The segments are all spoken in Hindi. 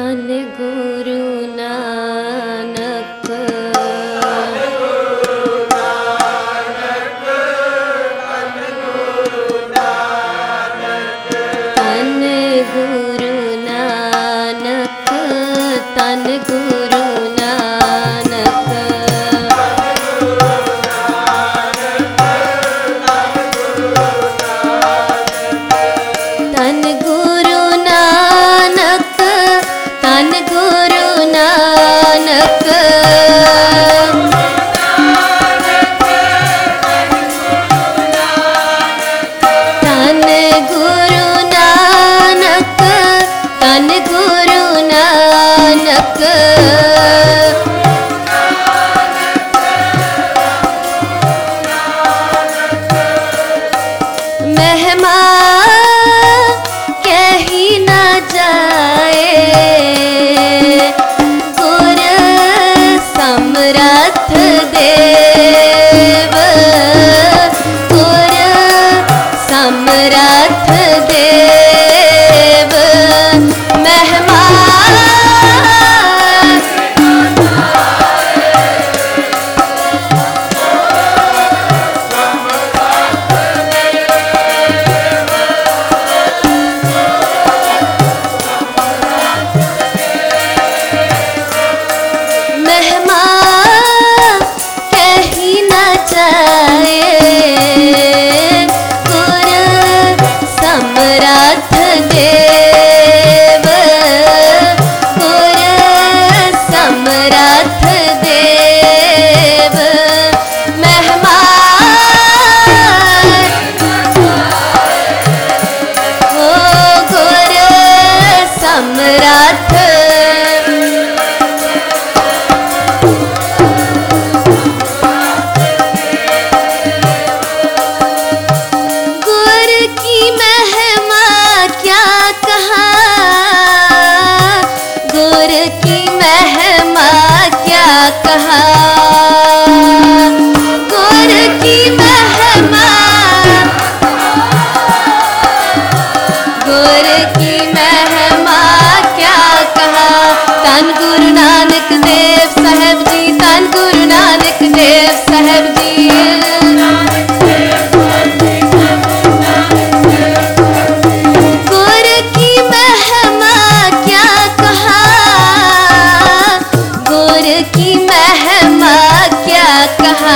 धन गुरु नानक धन गुरु नानक धन गुरु नानक धन गुरु नानक धन गुरु नानक धन गुरु नानक धन गुरु नानक महिमा कही न जाए गुर समरथ देव गुर समरथ देव महिमा महिमा कही न जाए गुर समरथ देव गुर समरथ देव महिमा ओ गुर समरथ गुर की महिमा क्या कहा गुर की महिमा क्या कहा गुर की महिमा गुर की महिमा क्या कहा धन गुरु नानक देव साहब जी धन गुरु नानक देव साहब जी गुर की महिमा क्या कहा गुर की महिमा क्या कहा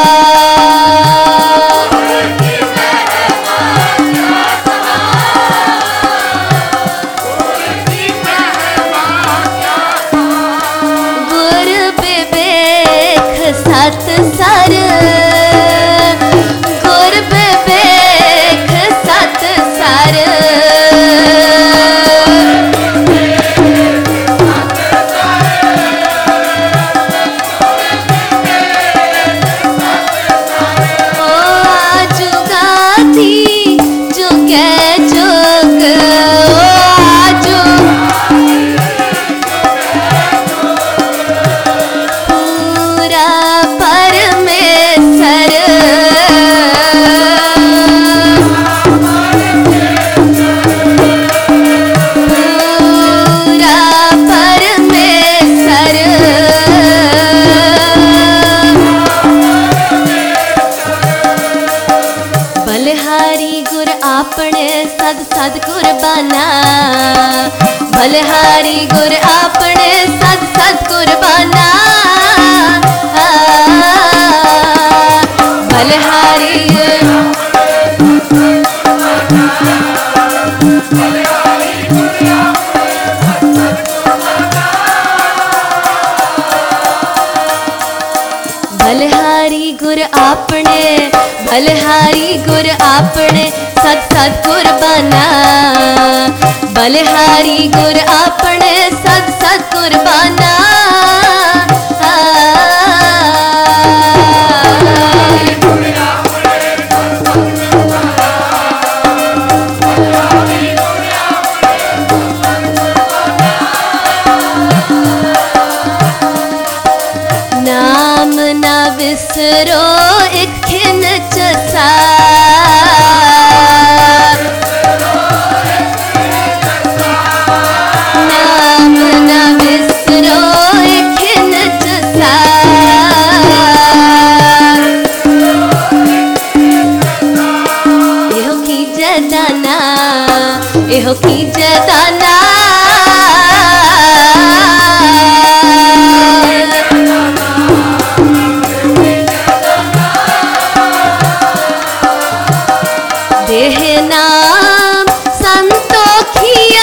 गुर विवेक सत सर गुर विवेक सत सर ओ जुगाती जुगे जुग ओ आजू पूरा परमेश्वर पूरा परमेश्वर बलिहारी गुर आपने सद सद कुर्बाना बलिहारी गुर आपने सद सद कुर्बाना बलिहारी बलिहारी गुर आपने बलिहारी गुर आपने सत सत कुर्बाना बलिहारी गुर आपने सत सत कुर्बाना नाम ना विसरो एक खिन चसा नाम दाना एहो कीजे दाना देह नाम संतोखिया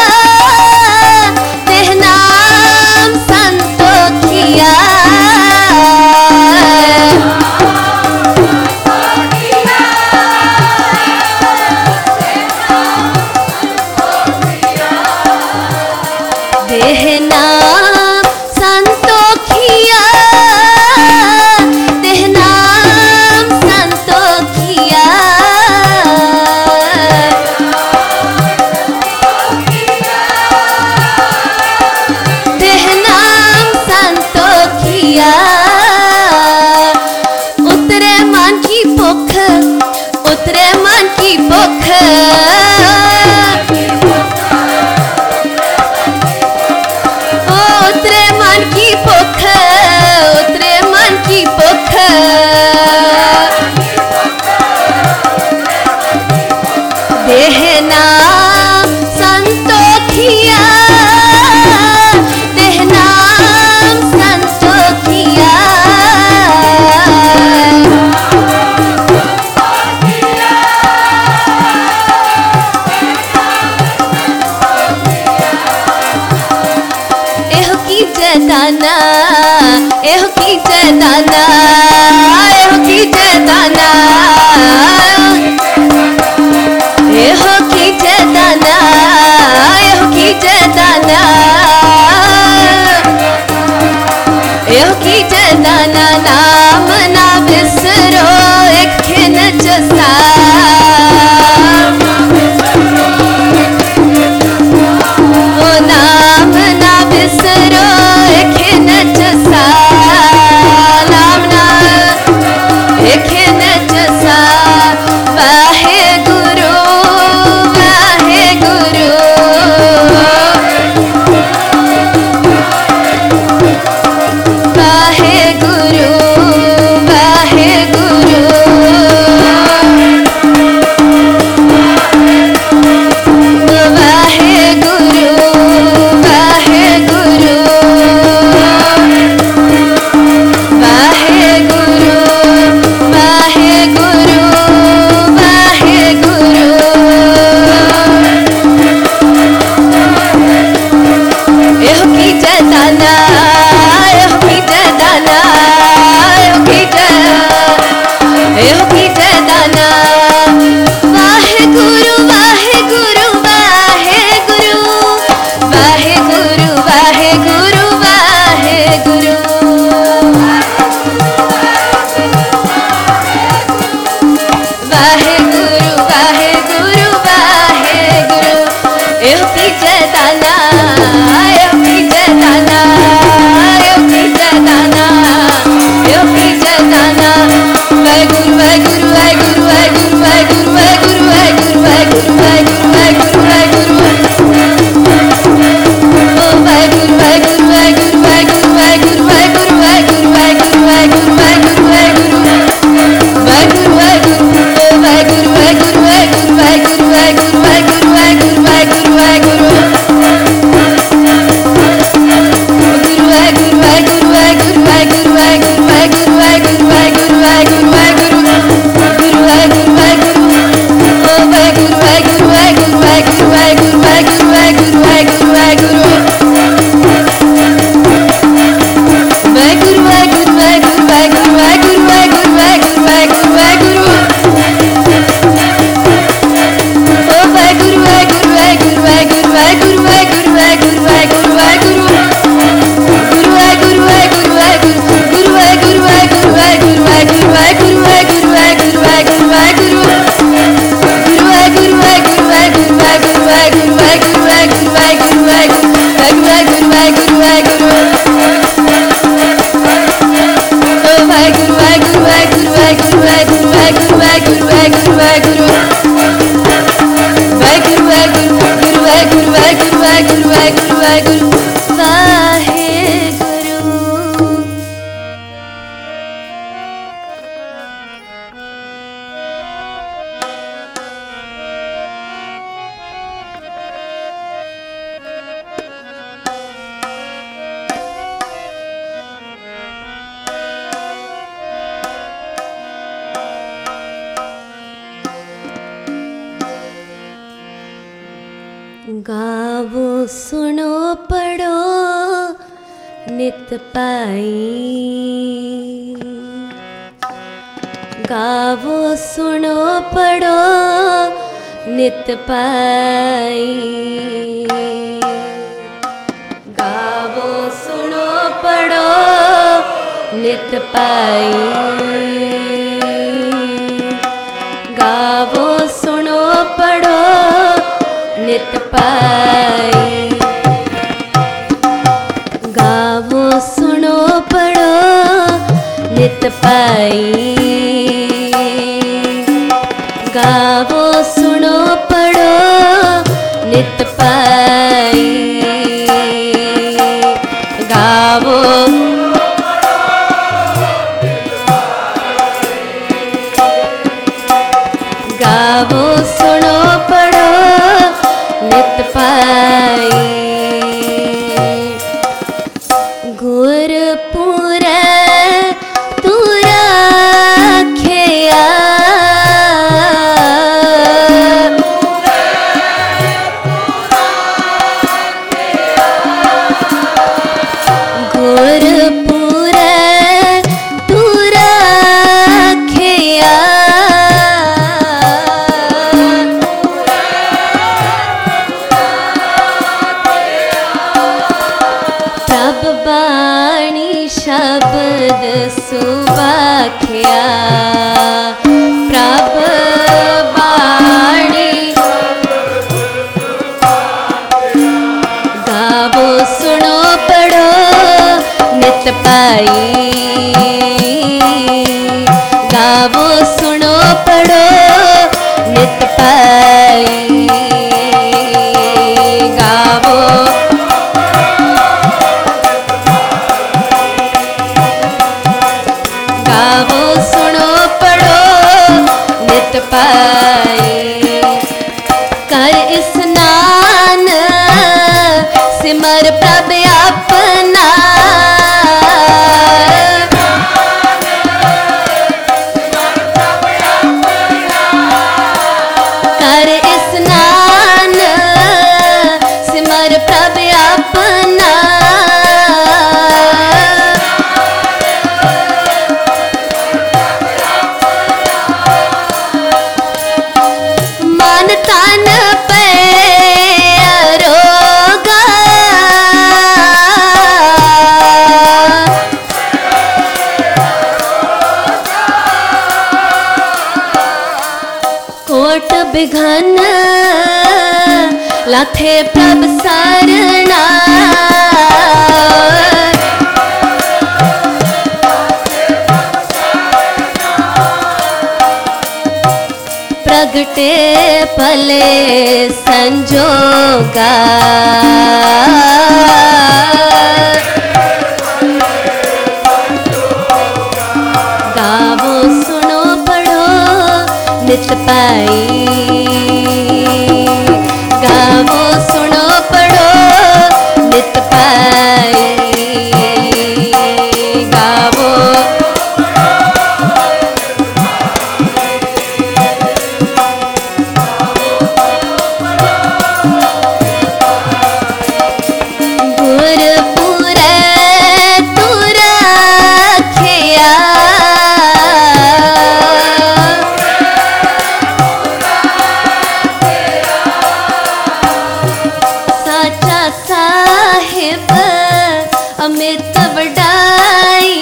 देह नाम संतोखिया देह नाम संतोखिया देह नाम संतोखिया देह नाम संतोखिया उतरे मन की भुख उतरे मन की भुख उतरे मन की भुख उतरे मन की भुख देह नाम संतोखिया देह नाम संतोखिया एहो कीजे दाना एहो कीजे दाना एहो कीजे दाना एहो कीजे दाना एहो कीजे दाना एहो कीजे दाना नाम ना बिसरो एक खिन जसा ओ नाम ना बिसरो एक खिन जसा नाम ना एक खिन जसा वाहे गुरु वाहे गुरु वाहे गुरु वाहे गुरु गावो सुनो पढ़ो नित पाई, गावो सुनो पढ़ो नित पाई, गावो सुनो पढ़ो नित पाई, गावो सुनो पढ़ो नित पाई, गावो सुनो पढ़ो नित पाई, गावो सुनो पढ़ो नित पाई, गावो गावो सुनो पढ़ो नित पाई, गुरपुर तू राखिया, गुरपुर तू राखिया, प्रभ बाणी शब्द सुबाख्या, प्रभ बाणी गावो सुनो पढ़ो नित पाई, गावो सुनो पढ़ो नित पाई, गावो गावो सुनो पढ़ो नित पाई, कर स्नान सिमर प्रभ अपना, कर स्नान सिमर प्रभ अपना, मन तन पे अरोगा, कोट बिघन लाथे प्रभ सरना, प्रगटे पले संजोगा, गावो सुनो पढ़ो नित पाई, गावो सुनो पढ़ो नित पाई, गावो गुरपुर तू राखिया, साचा साहिब अमित वडाई,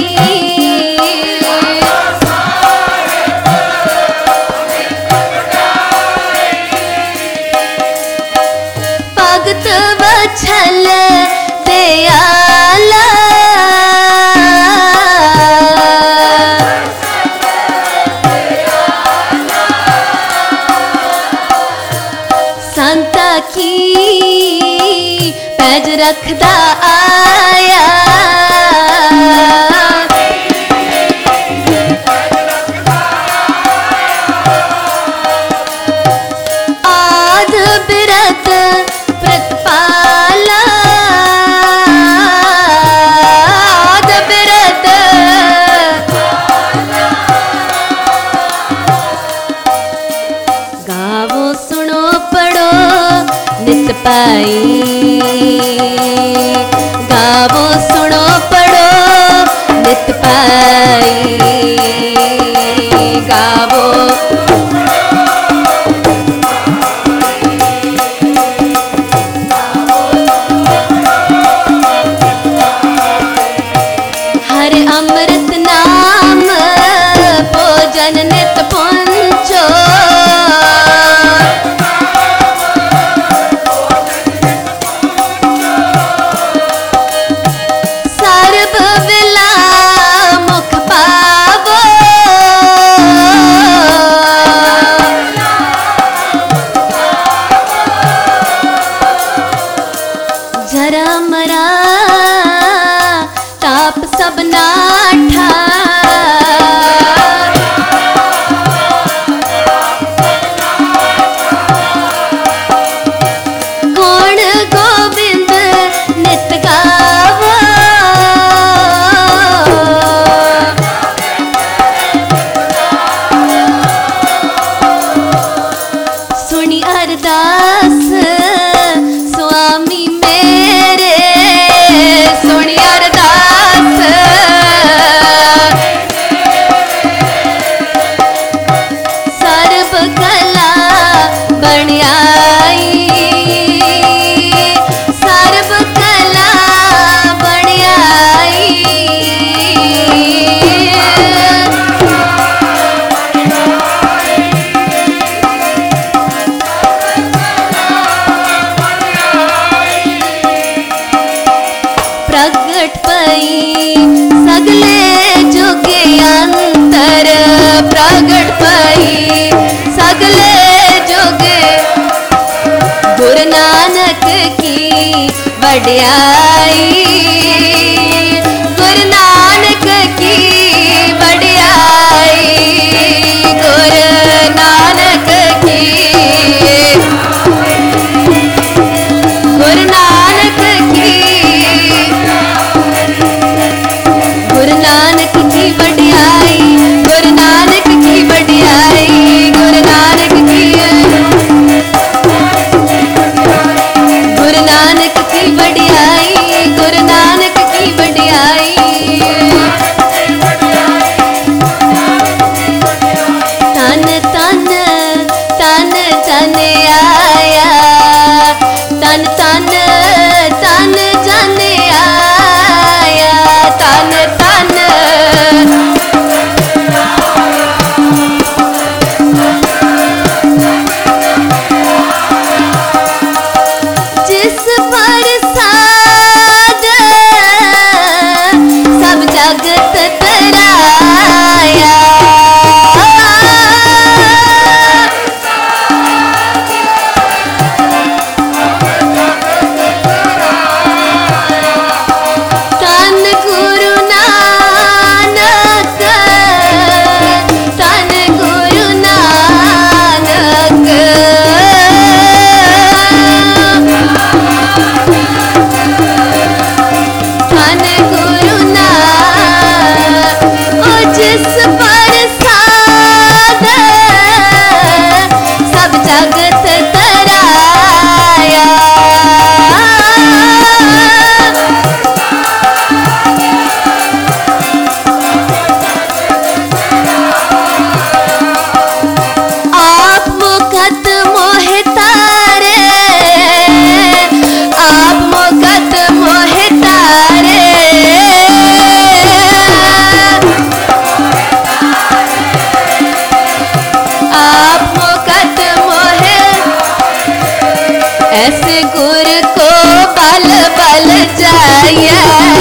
भगत वछल दयाला, संता की पैज रखदा आया, आद बिरत प्रतिपाला, आद बिरत गावो सुनो पढ़ो नित पाई। गावो सुनो पढ़ो नित पाई। गावो हर अमृत नाम भोजन नित पुंचो। सर्ब विला मुख पावो। जरा मरा ताप सब नाठा। गुण गोविंद नित गावो। सुनी अरदास स्वामी मेरे। सुनी अरदास सर्ब कला बणियाई। सर्ब कला बणियाई। प्रगट पई सगले जुगे अंतर। प्रगट पई सगले जुगे गुरु नानक की वड्याई। गुरु नानक की वड्याई। गुरु नानक की गुरु नानक की गुरु नानक की वड्याई। गुरु नानक की वड्याई। गुरु नानक की गुरु नानक की वड्याई। गुरु नानक की वड्याई। तन तन तन जन आया। तन तन तन जन आया। तन तन जिस प्रसाद सब जगत तराया। तन गुरु नानक। तन गुरु नानक। तन गुरु नानक। ओ जिस प्रसाद सब जगत तराया। आप मुकत मोहि तारे। आप मुकत मोहि तारे। आप मुकत मोहि ऐसे गुर को बल बल जाइए।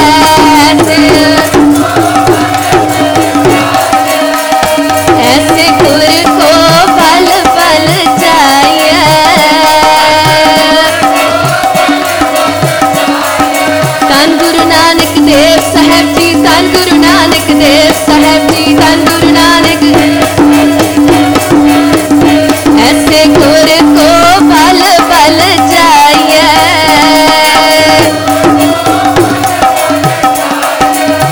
ऐसे गुर को बल बल जाइए। धन गुरु नानक देव साहब जी। धन गुरु नानक देव साहब जी। धन गुरु नानक। ऐसे गुर को बल बल जाइए।